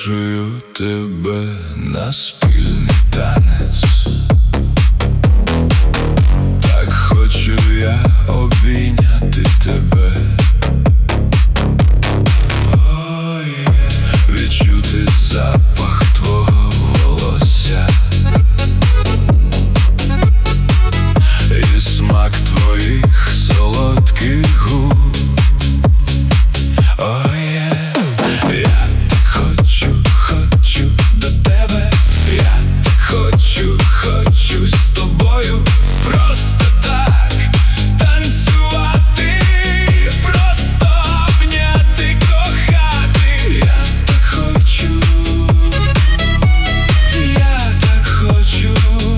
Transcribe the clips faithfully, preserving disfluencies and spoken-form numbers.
Запрошую тебе на спільний танець. Так хочу я обійняти тебе. Ой, відчути запах твого волосся і смак твоїх солодких губ. Ой, я так хочу, хочу до тебе. Я так хочу, хочу з тобою просто так танцювати, просто обняти, кохати. Я так хочу, я так хочу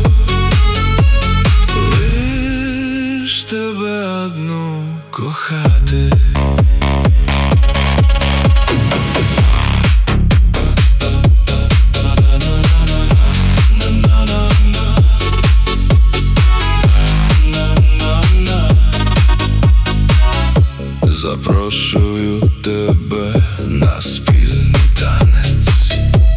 лиш тебе одну кохати. Запрошую тебе на спільний танець.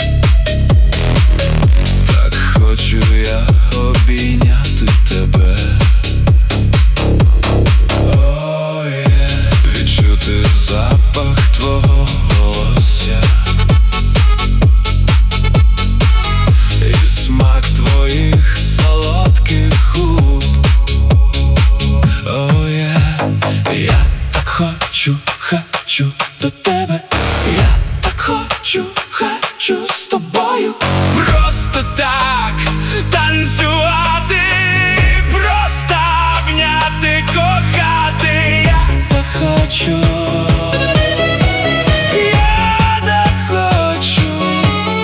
Так хочу я обійняти тебе. Ой, відчути запах твого волосся і смак твоїх солодких губ. Ой, я хочу, хочу до тебе. Я так хочу, хочу з тобою просто так танцювати, просто обняти, кохати. Я так хочу, я так хочу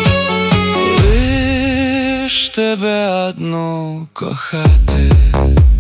лиш тебе одну кохати.